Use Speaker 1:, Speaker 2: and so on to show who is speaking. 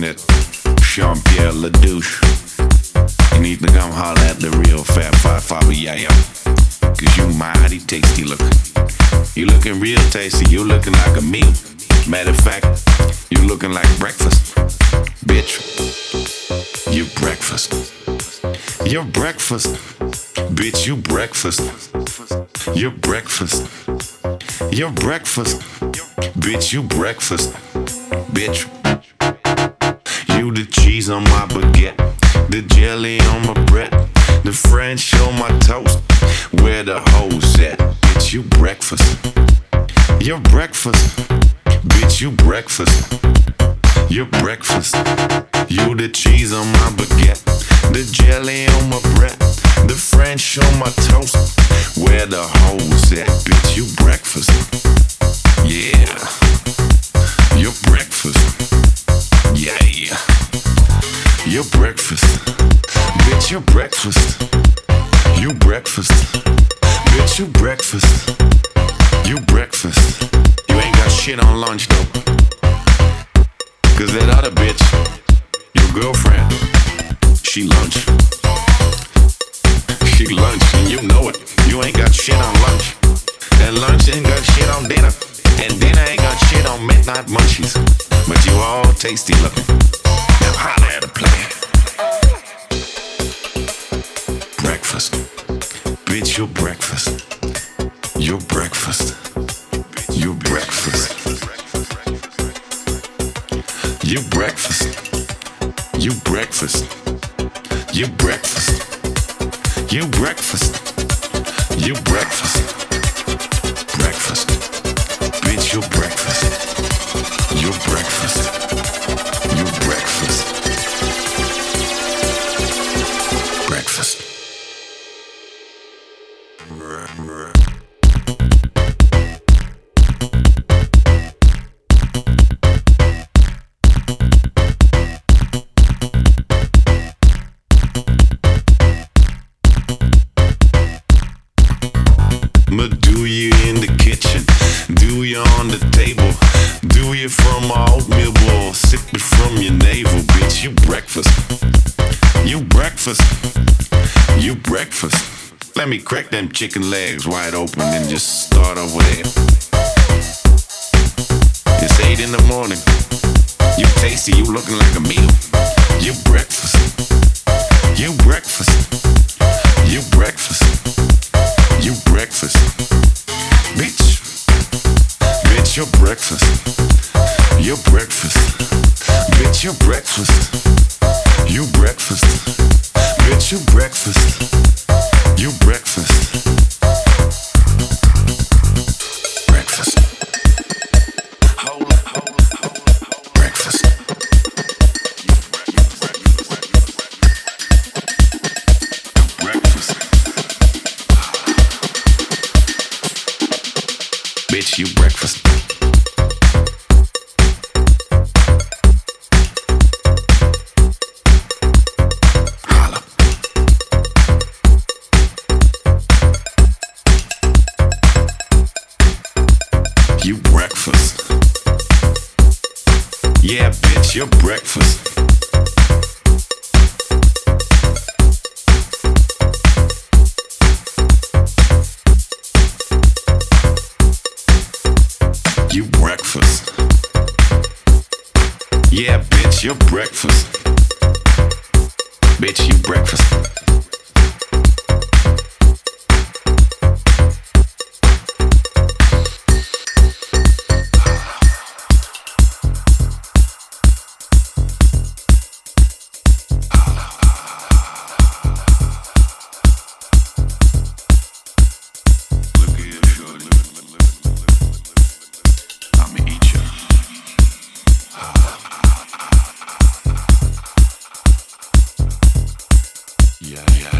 Speaker 1: at Jean-Pierre Ledouche. You need to come holler at the real Fab Five Five Yeah. Cause you mighty tasty looking. You looking real tasty, you looking like a meal. Matter of fact, you looking like breakfast. Bitch, you breakfast. You're breakfast. Bitch, you breakfast. You're breakfast. You're breakfast. Bitch, you breakfast. Bitch, you the cheese on my baguette, the jelly on my bread, the French on my toast. Where the hoes at? Bitch, you breakfast. You're breakfast. Bitch, you breakfast. You're breakfast. You the cheese on my baguette, the jelly on my bread, the French on my toast. Where the hoes at? Bitch, you breakfast. Yeah. You're breakfast. Yeah. You're breakfast. Bitch, you're breakfast. You breakfast. Bitch, you breakfast. You breakfast. You ain't got shit on lunch though. Cause that other bitch, your girlfriend, she lunch. She lunch and you know it. You ain't got shit on lunch. And lunch ain't got shit on dinner. And dinner ain't got shit on midnight munchies. But you all tasty looking. Now holla at a player. Breakfast. Bitch, you're breakfast. You're breakfast. You're breakfast. You breakfast. You breakfast. You breakfast. You breakfast. You breakfast. Breakfast. Bitch, you breakfast. You breakfast. You breakfast. Breakfast. But do you in the kitchen? Do you on the table? Do you from my oatmeal bowl? Sip it from your navel, bitch. You breakfast. You breakfast. You breakfast. Let me crack them chicken legs wide open and just start over there. It's 8 in the morning. You tasty, you looking like a meal. You breakfast. You breakfast. You breakfast. You breakfast. Bitch. Bitch, you're breakfast. You're breakfast. Bitch, you're breakfast. You breakfast. Bitch, you breakfast. You breakfast. Breakfast. Hold up, hold up, hold up. Breakfast. Breakfast. Bitch, you breakfast. Holla. You breakfast. Yeah, bitch, you're breakfast. You breakfast. Yeah, bitch, you're breakfast. Bitch, you breakfast. Yeah.